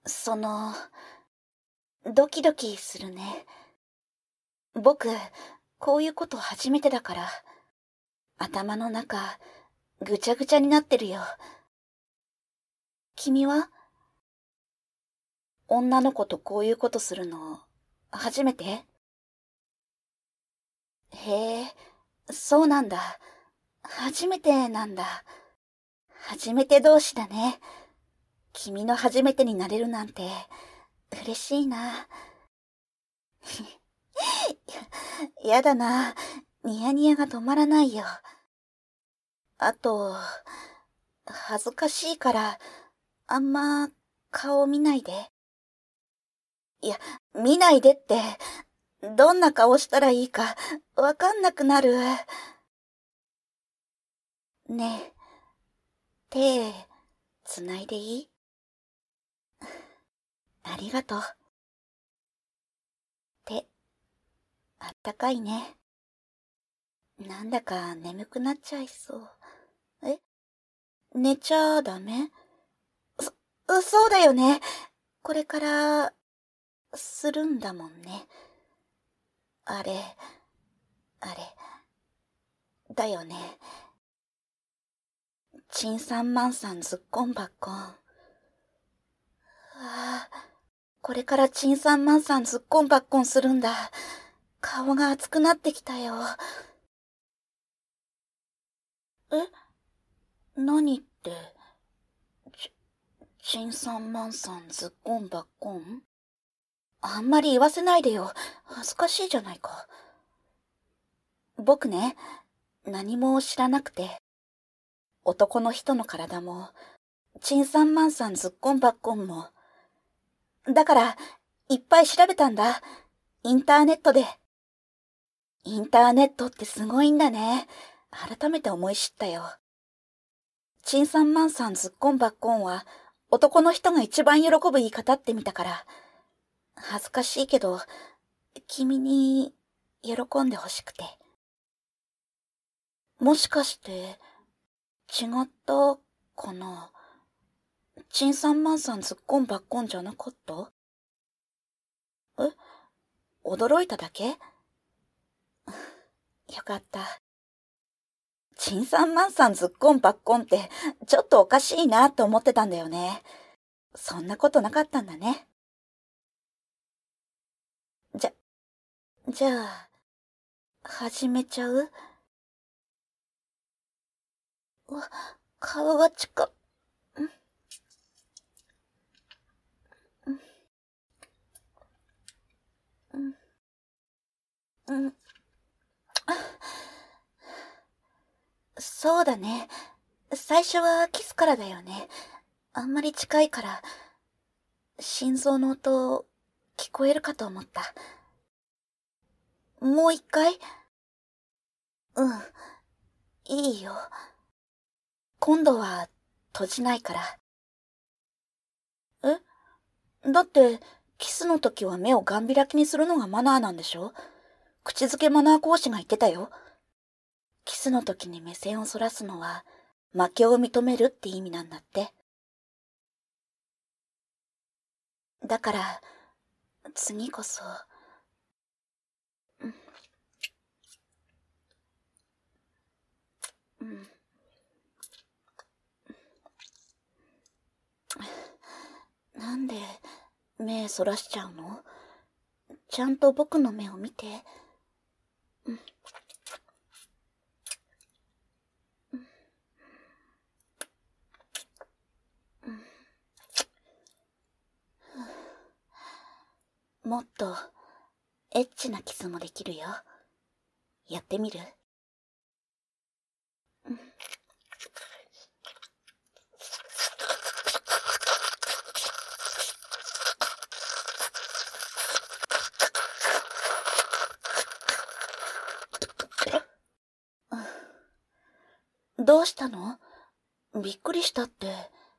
その、ドキドキするね。僕、こういうこと初めてだから、頭の中、ぐちゃぐちゃになってるよ。君は女の子とこういうことするの、初めて？へえ、そうなんだ。初めてなんだ。初めて同士だね。君の初めてになれるなんて、嬉しいな。やだな。ニヤニヤが止まらないよ。あと、恥ずかしいから、あんま顔見ないで。いや、見ないでって、どんな顔したらいいかわかんなくなる。ねえ、手、つないでいい？ありがとう。手、あったかいね。なんだか眠くなっちゃいそう。え、寝ちゃダメ？そうだよね。これから、するんだもんね。あれ、あれ、だよね。チンサンマンサンズッコンバッコン。ああ、これからチンサンマンサンズッコンバッコンするんだ。顔が熱くなってきたよ。え？何って、チ、チンサンマンサンズッコンバッコン？あんまり言わせないでよ。恥ずかしいじゃないか。僕ね、何も知らなくて、男の人の体も、チンサンマンサンズッコンバッコンも。だから、いっぱい調べたんだ。インターネットで。インターネットってすごいんだね。改めて思い知ったよ。チンサンマンサンズッコンバッコンは、男の人が一番喜ぶ言い方って見たから、恥ずかしいけど、君に喜んでほしくて。もしかして、違ったかな？チンサンマンサンズッコンバッコンじゃなかった？え？驚いただけ？よかった。チンサンマンサンズッコンバッコンって、ちょっとおかしいなと思ってたんだよね。そんなことなかったんだね。じゃ、じゃあ、始めちゃう？うわ、顔が近っ。うん、うん、うん。そうだね。最初はキスからだよね。あんまり近いから、心臓の音、聞こえるかと思った。もう一回？うん、いいよ。今度は、閉じないから。だって、キスの時は目をガン開きにするのがマナーなんでしょ？口づけマナー講師が言ってたよ。キスの時に目線をそらすのは、負けを認めるって意味なんだって。だから、次こそ、うん、うん。なんで、目そらしちゃうの？ちゃんと僕の目を見て。うん、もっと、エッチなキスもできるよ。やってみる？うん、どうしたの？びっくりしたって。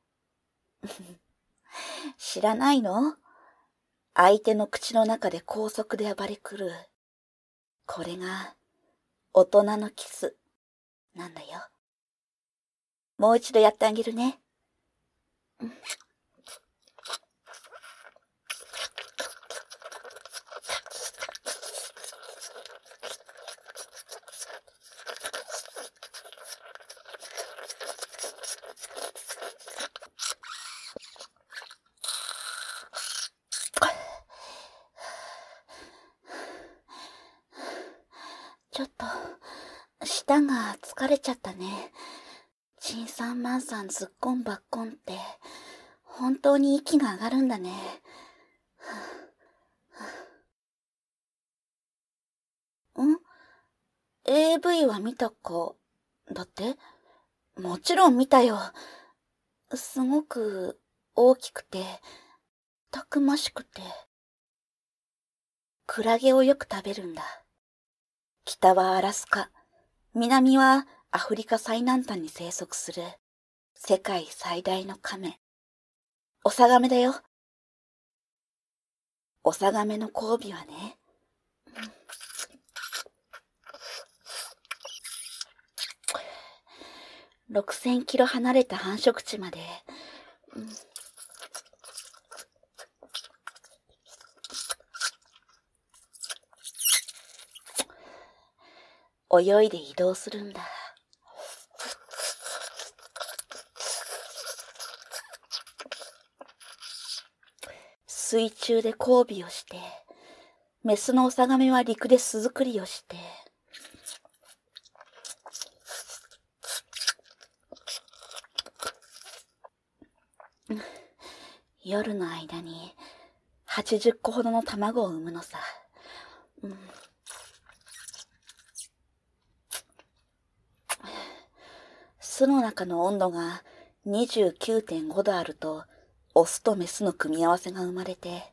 知らないの？相手の口の中で高速で暴れ来る。これが、大人のキス、なんだよ。もう一度やってあげるね。 舌が疲れちゃったね。チンサンマンサンズッコンバッコンって、本当に息が上がるんだね。ん ?AV は見たか、だって？もちろん見たよ。すごく大きくて、たくましくて。クラゲをよく食べるんだ。北はアラスカ、南はアフリカ最南端に生息する世界最大のカメ。オサガメだよ。オサガメの交尾はね、6000キロ離れた繁殖地まで、泳いで移動するんだ。水中で交尾をして、メスのオサガメは陸で巣作りをして、夜の間に80個ほどの卵を産むのさ。巣の中の温度が 29.5 度あると、オスとメスの組み合わせが生まれて、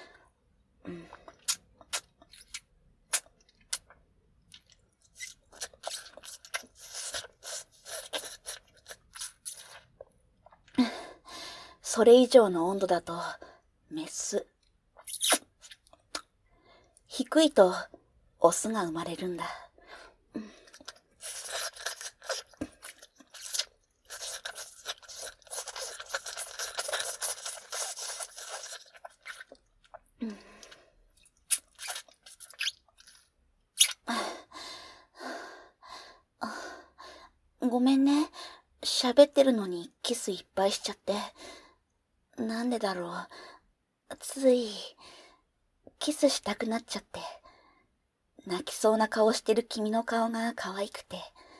それ以上の温度だと、メス。低いと、オスが生まれるんだ。ごめんね。喋ってるのにキスいっぱいしちゃって。なんでだろう。つい、キスしたくなっちゃって。泣きそうな顔してる君の顔が可愛くて。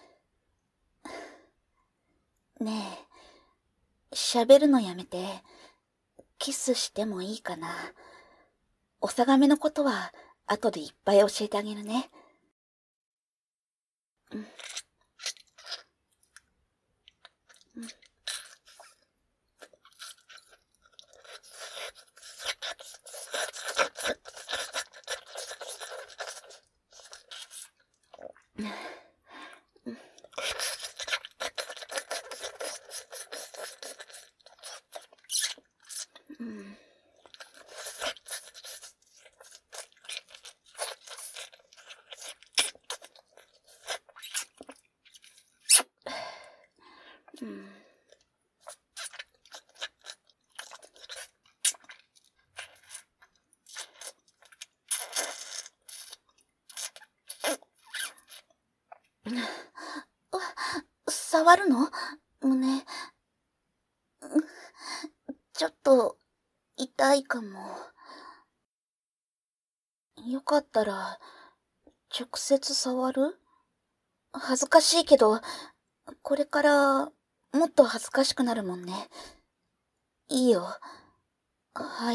ねえ、喋るのやめて、キスしてもいいかな。おさがめのことは後でいっぱい教えてあげるね。触るの？胸。ちょっと、痛いかも。よかったら、直接触る？恥ずかしいけど、これから、もっと恥ずかしくなるもんね。いいよ。はい。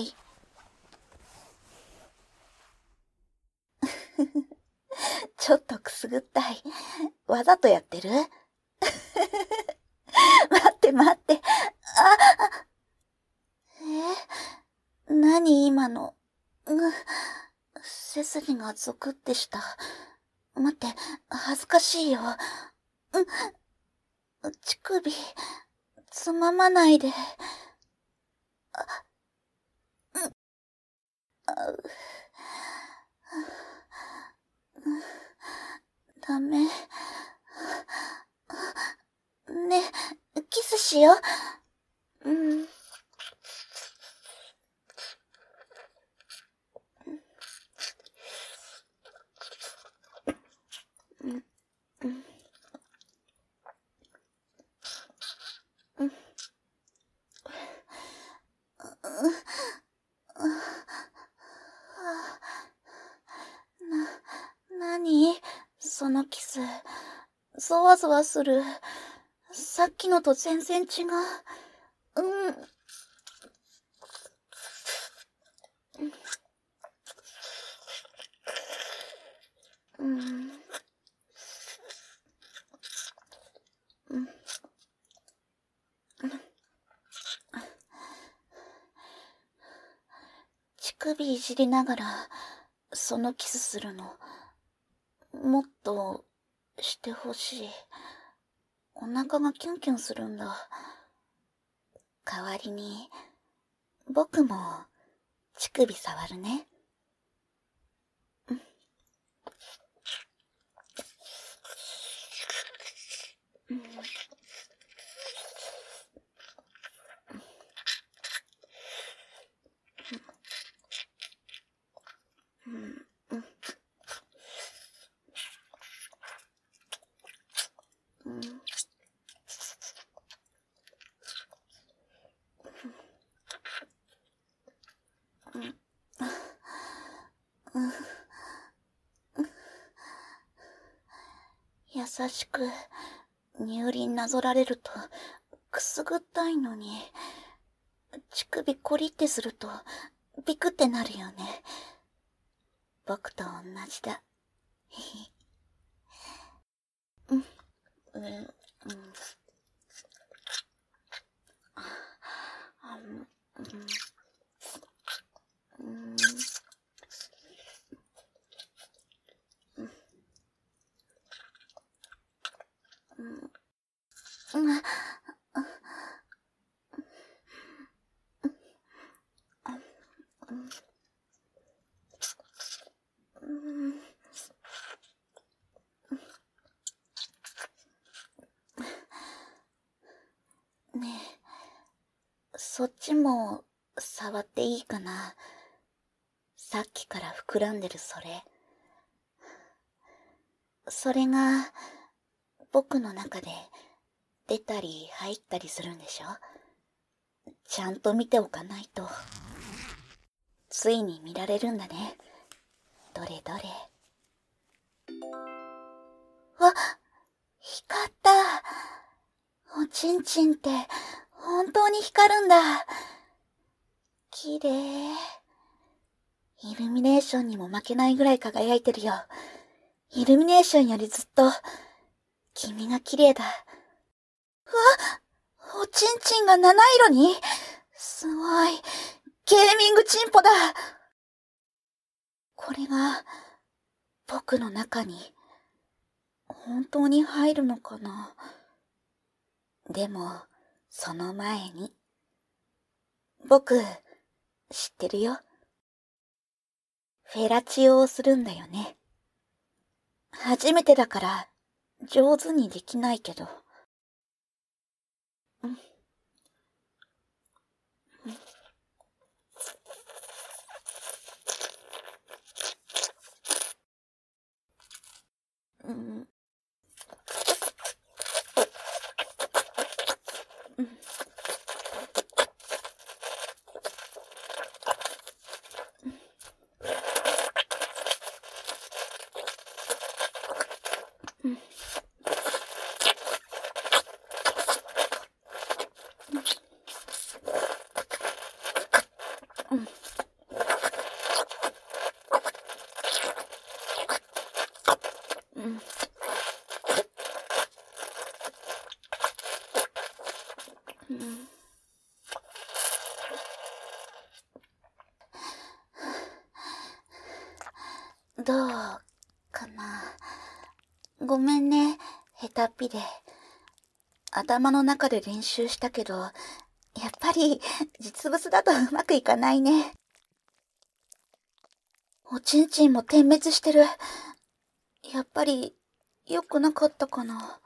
ちょっとくすぐったい。わざとやってる？待って待って。何今の。背筋がゾクってした。待って、恥ずかしいよ。乳首、つままないで。ダメ。ね、キスしよう。なに？そのキス。 ゾワゾワする。さっきのと全然違う。乳首いじりながら、そのキスするの、もっとしてほしい。お腹がキュンキュンするんだ。代わりに、僕も乳首触るね。優しく乳輪なぞられるとくすぐったいのに、乳首コリってするとビクってなるよね。僕と同じだ。ねえ、そっちも触っていいかな。さっきから膨らんでるそれ。それが僕の中で出たり入ったりするんでしょ。ちゃんと見ておかないと。ついに見られるんだね。どれどれ。わ、光った。おちんちんって本当に光るんだ。綺麗。イルミネーションにも負けないぐらい輝いてるよ。イルミネーションよりずっと君が綺麗だ。おちんちんが七色に？すごい。ゲーミングチンポだ。これが僕の中に本当に入るのかな。でもその前に僕知ってるよ。フェラチオをするんだよね。初めてだから上手にできないけど。どうかな。ごめんね、下手っぴで。頭の中で練習したけど、やっぱり実物だとうまくいかないね。おちんちんも点滅してる。やっぱり良くなかったかな。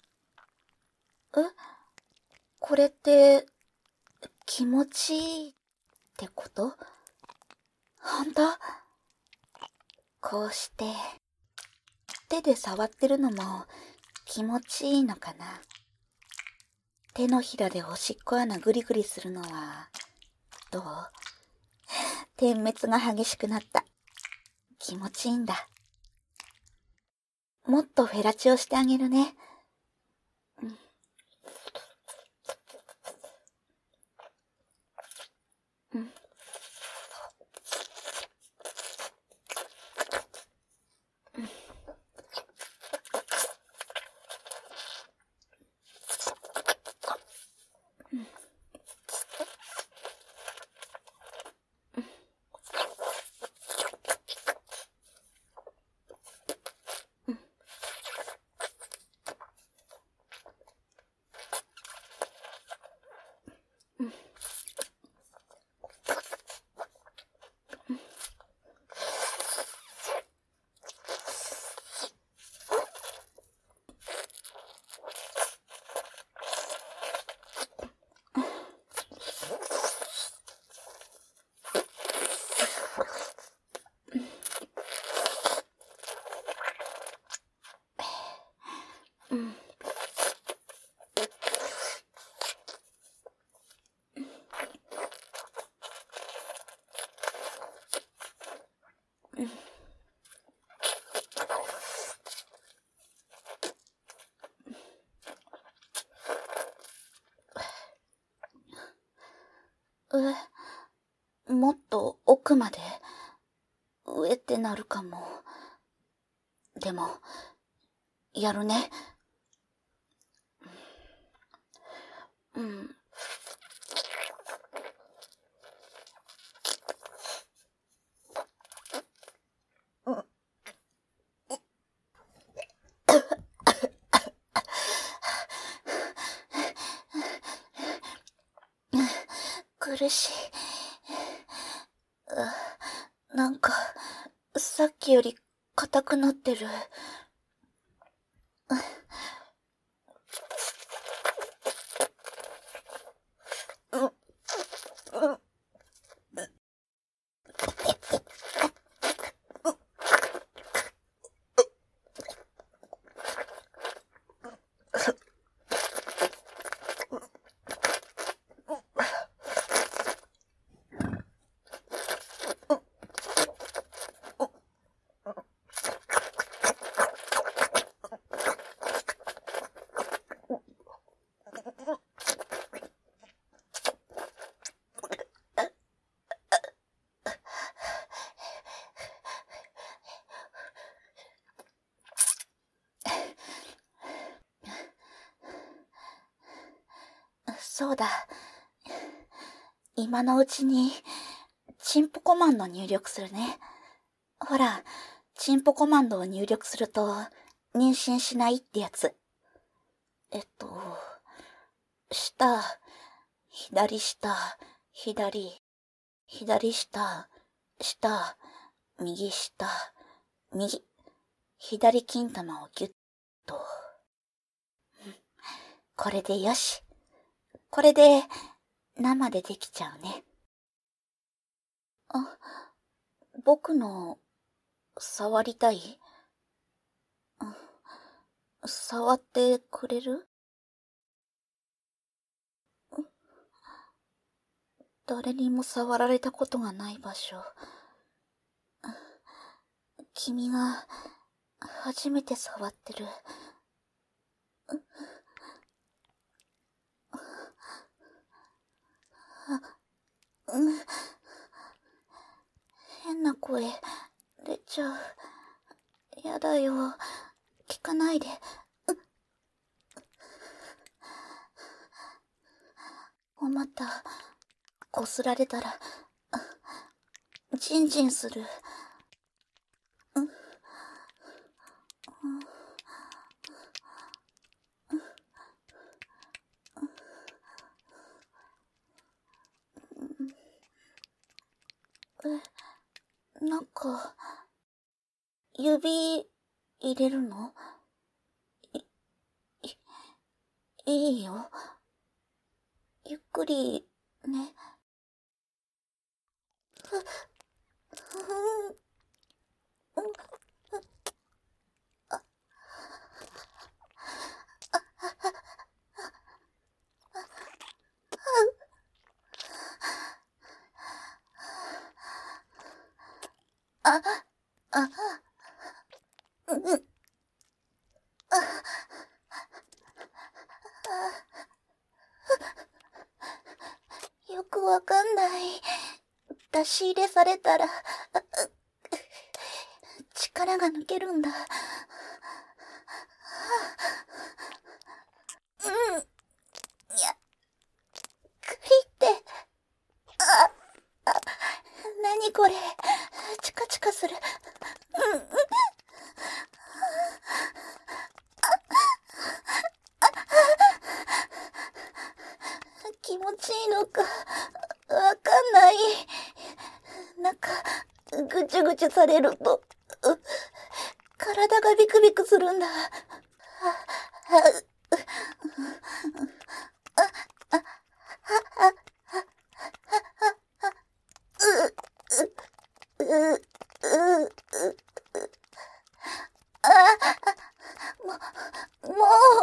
これって気持ちいいってこと？ほんと？こうして手で触ってるのも気持ちいいのかな。手のひらでおしっこ穴グリグリするのはどう？点滅が激しくなった。気持ちいいんだ。もっとフェラチオしてあげるね。 もっと奥まで。上ってなるかも。でも、やるね。うん。苦しい。なんか、さっきより硬くなってる。そうだ。今のうちに、チンポコマンド入力するね。ほら、チンポコマンドを入力すると、妊娠しないってやつ。下、左下、左、左下、下、右下、右、左金玉をギュッと。これでよし。これで、生でできちゃうね。僕の、触りたい？触ってくれる？誰にも触られたことがない場所。君が、初めて触ってる。変な声、出ちゃう。やだよ。聞かないで。お股、こすられたら、ジンジンする。なんか、指入れるの？いいよ。ゆっくり、ね。あ、あ、よくわかんない。出し入れされたら、力が抜けるんだ。いや、クリって。何これ。チカチカする。気持ちいいのか、わかんない。なんか、ぐちゅぐちゅされると、体がビクビクするんだ。も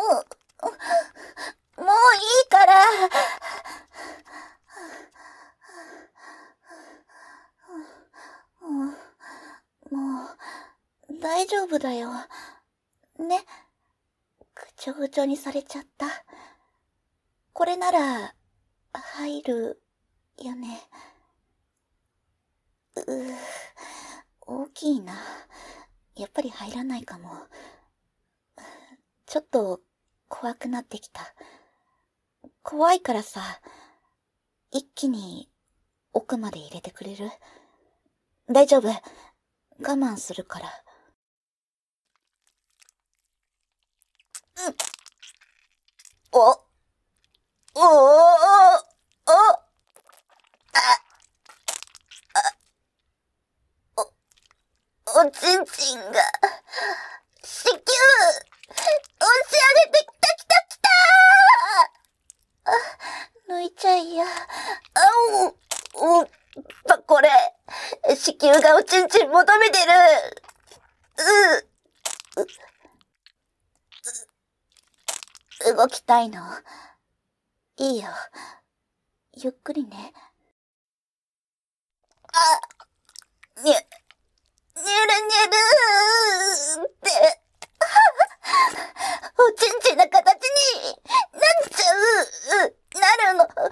ういいから。 もう、大丈夫だよ。ね。ぐちょぐちょにされちゃった。これなら、入る、よね。大きいな。やっぱり入らないかも。ちょっと、怖くなってきた。怖いからさ、一気に、奥まで入れてくれる？大丈夫。我慢するから。お、おお、おちんちんが、子宮、押し上げてきたきたきたー。抜いちゃいや。これ、子宮がおちんちん求めてる。動きたいの？いいよ。ゆっくりね。にゅるにゅるーって、おちんちんな形になっちゃう、なるの、なって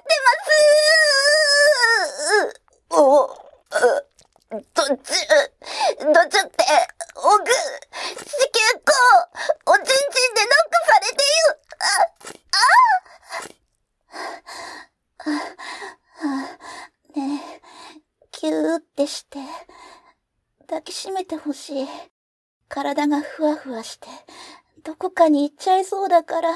ます途中って奥、子宮口、おちんちんでノックされてねえ、キューってして、抱きしめてほしい。体がふわふわして、どこかに行っちゃいそうだから。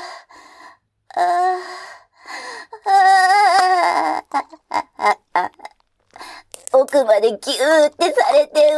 奥までギューってされて、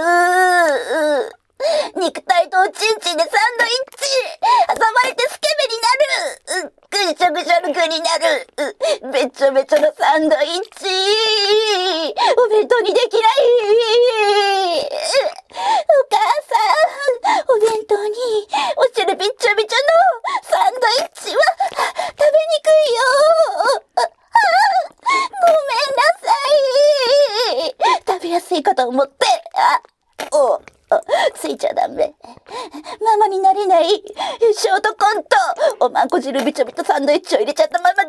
肉体とおちんちんでサンドイッチ挟まれてスケベになるぐしょぐしょの具になるべちょべちょのサンドイッチお弁当にできないお母さん、お弁当にお汁びっちょびちょのサンドイッチは食べにくいよごめんなさい食べやすいかと思ってついちゃダメ。ママになれない。ショートコント。おまんこ汁びちょびちょサンドイッチを入れちゃったママが、で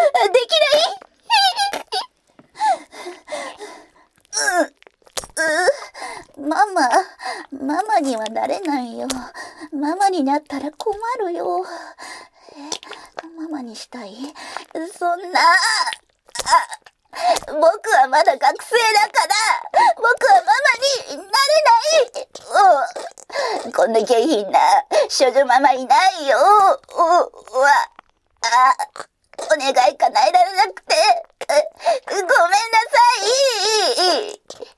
きないママにはなれないよ。ママになったら困るよ。ママにしたい？そんな。僕はまだ学生だから、僕はママになれない。こんな下品な少女ママいないよ。お願い叶えられなくて、ごめんなさい。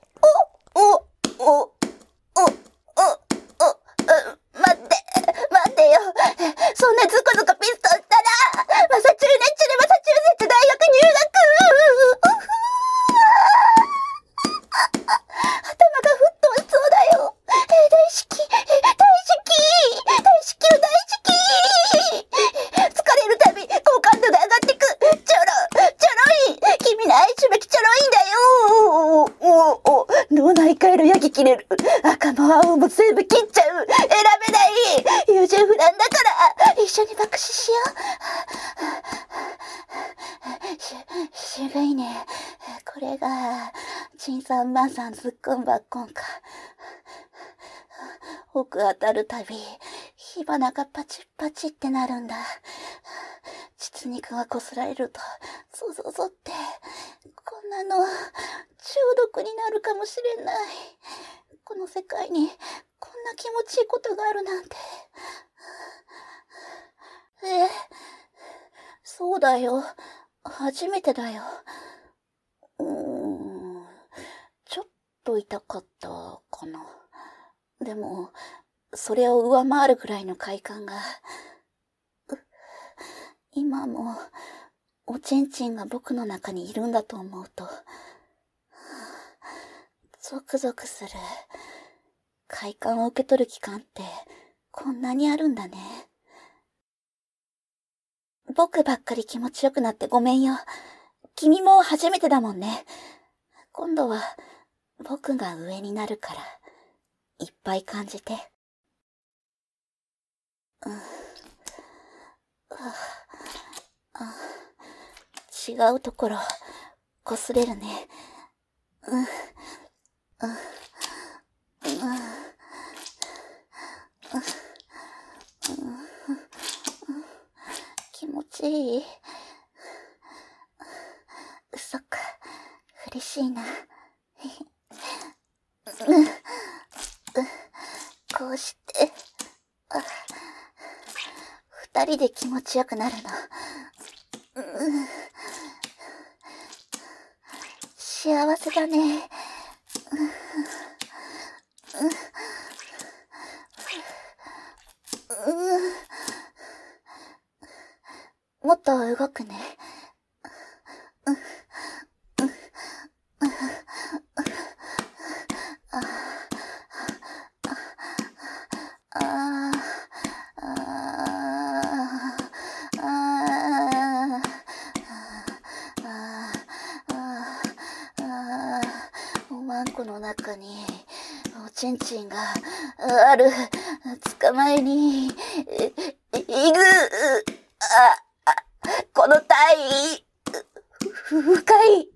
待ってよ。そんなズコズコピストンしたら、マサチューセッツ大学入学頭が吹っ飛びそうだよ。大好き疲れるたび好感度が上がってく。ちょろい君の愛しべきちょろいんだよ。脳内回路焼き切れる。赤も青も全部切っちゃう。選べない優柔不断だから一緒に爆死しよう。渋いね。これがチンさんマンさんずっこんばっこんか。奥当たるたび火花がパチッパチってなるんだ。膣肉がこすられるとゾゾゾって、こんなの中毒になるかもしれない。この世界にこんな気持ちいいことがあるなんて。そうだよ。初めてだよ。ちょっと痛かったかな。でも、それを上回るくらいの快感が。今も、おちんちんが僕の中にいるんだと思うと、ゾクゾクする。快感を受け取る期間って、こんなにあるんだね。僕ばっかり気持ちよくなってごめんよ。君も初めてだもんね。今度は僕が上になるからいっぱい感じて。違うところ、擦れるね。気持ちいい。そっか、嬉しいな。こうして、二人で気持ちよくなるの。幸せだね。もっと動くね。おわんこの中におちんちんがある。捕まえに行く。この体深い。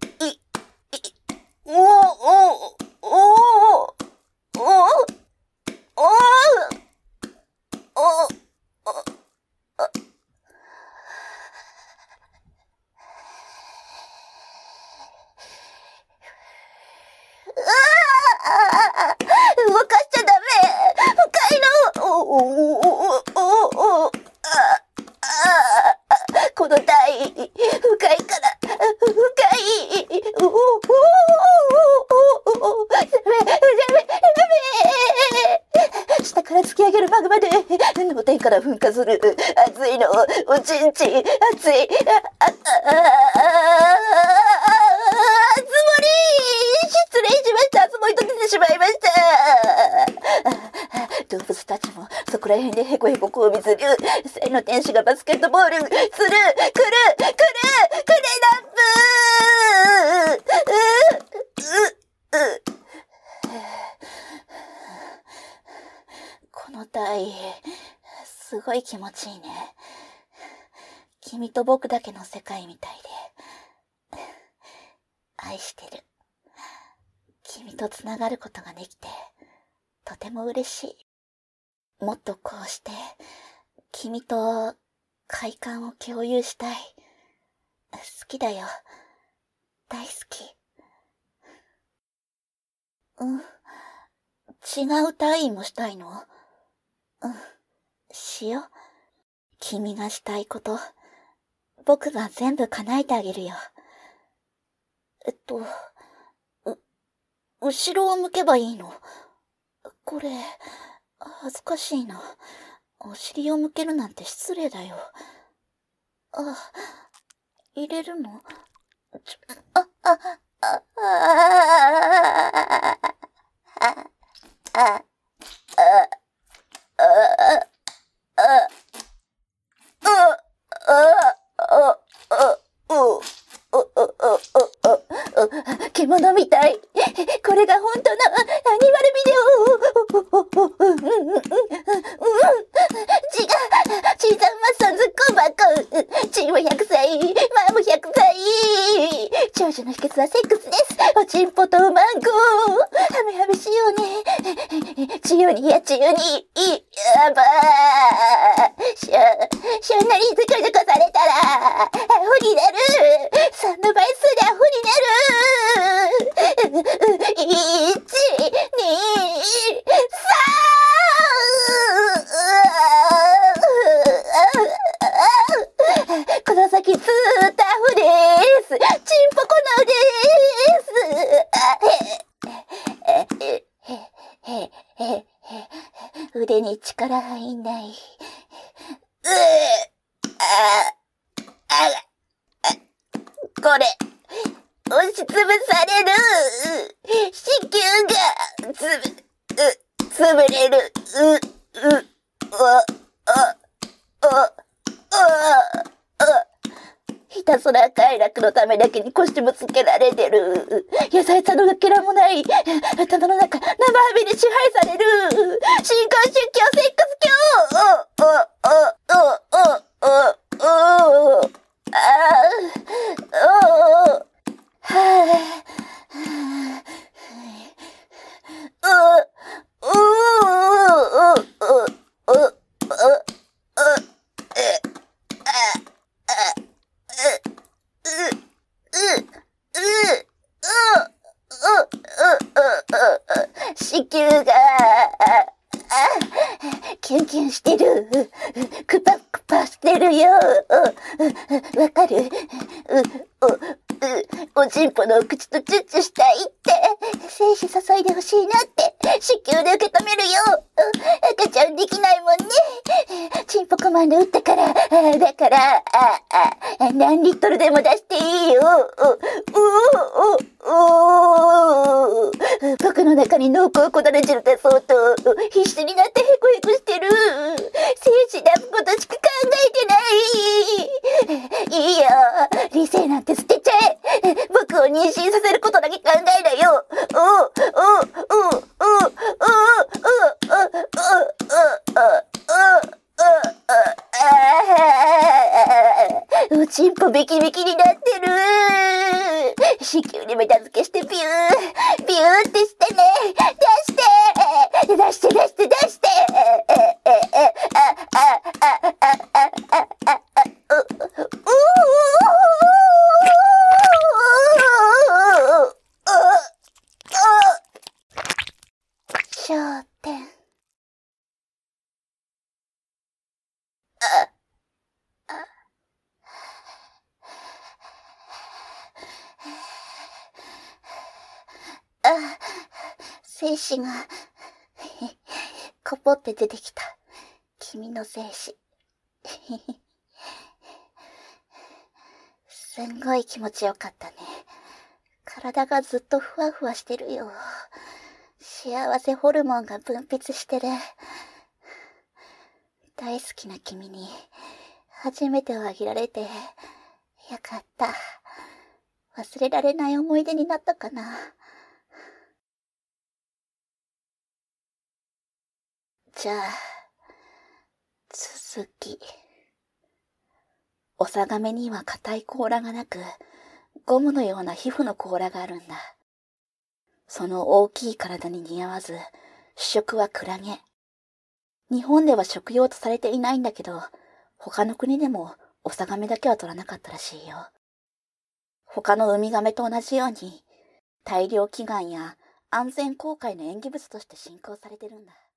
動かしちゃダメ。深いの。この体深いから。深い。下から突き上げるマグマで脳天から噴火する熱いの。おちんちん熱い。失礼しました。つもりと出てしまいました。動物たちもそこら辺でヘコヘコ交尾する。聖の天使がバスケットボールする。くれランプ。この体すごい気持ちいいね。君と僕だけの世界みたいで愛してる。君とつながることができてとても嬉しい。もっとこうして君と快感を共有したい。好きだよ。大好き。違う体位もしたいの？しよう。君がしたいこと、僕が全部叶えてあげるよ。後ろを向けばいいの？これ、恥ずかしいな。お尻を向けるなんて失礼だよ。入れるの？獣みたい。これが本当のアニマルビデオ。血が、チーザンマッサンズコンバコン。チーム100歳、マム100歳。長寿の秘訣はセックスです。おちんぽとマンゴー。ハメハメしようね。千代にや千代に。やばー。しょんなりずこずこされたら、アホになる。3の倍数でアホになる。1、2、3。この先ずーっとアホでーす。チンポコナーです。腕に力入んない。これ、押しつぶされる。子宮が、潰れる。ひたすら快楽のためだけに腰もつけられてる。優しさのかけらもない。頭の中、生ハビで支配される。新興宗教、セックス教。子宮が、キュンキュンしてる。クパクパしてるよ。わかる？おちんぽのお口とチュッチュしたいって。精子注いでほしいなって。子宮で受け止めるよ。赤ちゃんできないもんね。チンポコマンド打ったから。だから、何リットルでも出していいよ。僕の中に濃厚こだれ汁出そうと、必死になってヘコヘコしてる。精子出すことしか考えてない。いいよ。理性なんて捨てちゃえ。僕を妊娠させることだけ考えなよ。おちんぽビキビキになってる。子宮に目玉付けしてビューってしてね。出して焦点。精子がこぽって出てきた。君の精子。すんごい気持ちよかったね。体がずっとふわふわしてるよ。幸せホルモンが分泌してる。大好きな君に初めてをあげられてよかった。忘れられない思い出になったかな。じゃあ、続き。おさがめには硬い甲羅がなく、ゴムのような皮膚の甲羅があるんだ。その大きい体に似合わず、主食はクラゲ。日本では食用とされていないんだけど、他の国でもおさがめだけは取らなかったらしいよ。他のウミガメと同じように、大量祈願や安全航海の縁起物として信仰されてるんだ。